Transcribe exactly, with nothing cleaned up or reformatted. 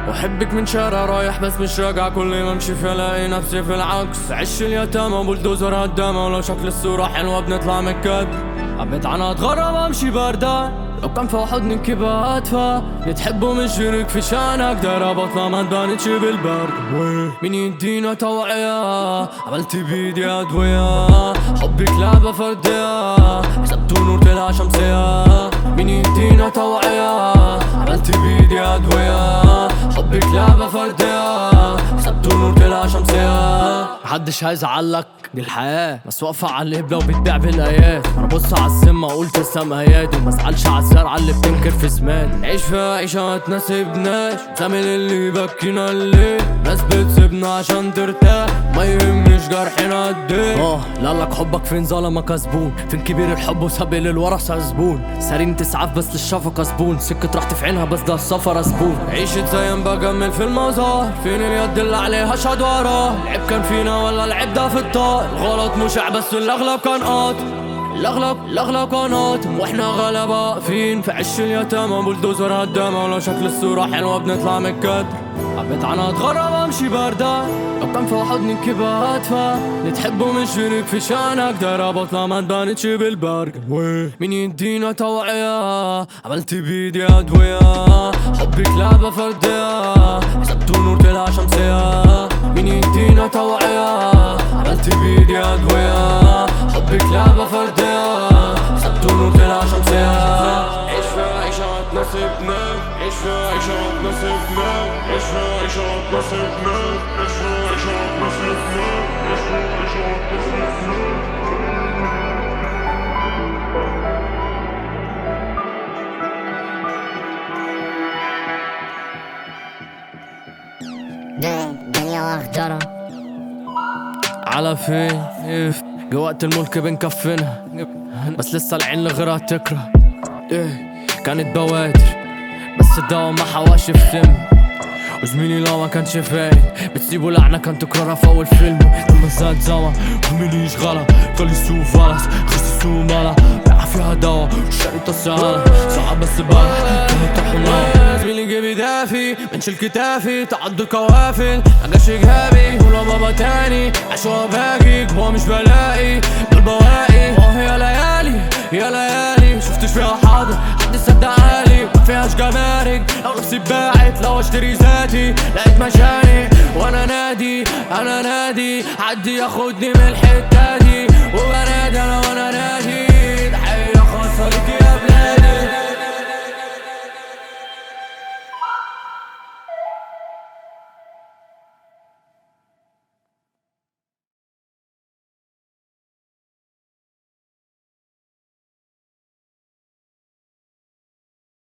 وحبك من شارع رايح بس مش راجع، كل ما امشي فيها الاقي نفسي في العكس. عش اليتامى بولدوزر هدامة، ولو شكل الصورة حلوة بنطلع من الكدر. حبيت عنها اتغرب امشي بردان، لو كان في حضنك يبقى ادفى. نتحبه مش شريك في شانك، دايرة بطلة ما تبانتش بالبرد. مين يدينا توعية عملت بيدي ادوية، حبك لعبة فردية حسبته نور طلع شمسية. مين يدينا توعية عملت بيدي ادوية، حبك لعبة فردية حسبته نور طلع شمسية. محدش هيزعلك دي الحياة، بس واقفة على الهبلة وبتبيع بالايات. انا بص على السما اقول تسلم ايادي، ومزعلش على الزرعة اللي بتنكر في زمان. نعيش فيها عيشة ما تناسبناش، زامل اللي يبكينا الليل. ناس بتسيبنا عشان ترتاح، ما يهمش جرحنا قديه. اه لقلك حبك فين ظلمك زبون، فين كبير الحب وسابق للورثة زبون. سارين تسعف بس للشفقة زبون، سكة راحتي في عينها بس ده السفر زبون. عيشة زين بكمل في المزار، فين اليد اللي عليها شهد وراه. العيب كان فينا ولا العيب ده في الطار، الغلط مشع بس الاغلب كان قاطع. الاغلب الاغلب كان قاطم، واحنا غلبة واقفين في عش اليتامى بولدوزر هدامة. ولو شكل الصورة حلوة بنطلع من الكدر. حبيت عنها اتغرب امشي بردان، لو كان في حضنك يبقى ادفى. نتحبه مش شريك في شانك، دايرة بطلة ما تبانتش بالبرق. مين يدينا توعية عملت بيدي ادوية، حبك لعبة فردية حسبته نور طلع شمسية. مين يدينا توعية عملت بيدي ادوية، حبك لعبة فردية حسبته نور طلع شمسية. عيش فيها عيشة ما تناسبناش، عيش فيها عيشة ما تناسبناش، عيش فيها عيشة ما تناسبناش، عيش فيها عيشة ما تناسبناش، عيش فيها عيشة ما تناسبناش. دنيا واخدرة على فين جوات الملك بنكفنها، بس لسه العين لغيرها تكره. ايه كانت بوادر بس الدوا ما حواش في سم. وزميلي لو ما كانش فاهم بتسيبه لعنة كان تكرارها في اول فيلم. لما زاد زوا وميلي يشغلها خلي السوق فلس، خس السوق مالا بقى فيها دوا والشريطة السهلة صعب بس بقى كانت تحملها. زميلي جيبي دافي منشيل كتافي تعدوا الكوافل مجاش جهابي. ولو بابا تاني عشوها باجي هو مش بلاقي دول بواقي. اه يا ليالي يا ليالي شفتش فيها حاضر حد صدقالي، ما فيهاش جمارك لو نفسي باعت. لو اشتري ذاتي لقيت مشاني وانا نادي انا نادي حد ياخدني من الحتة دي.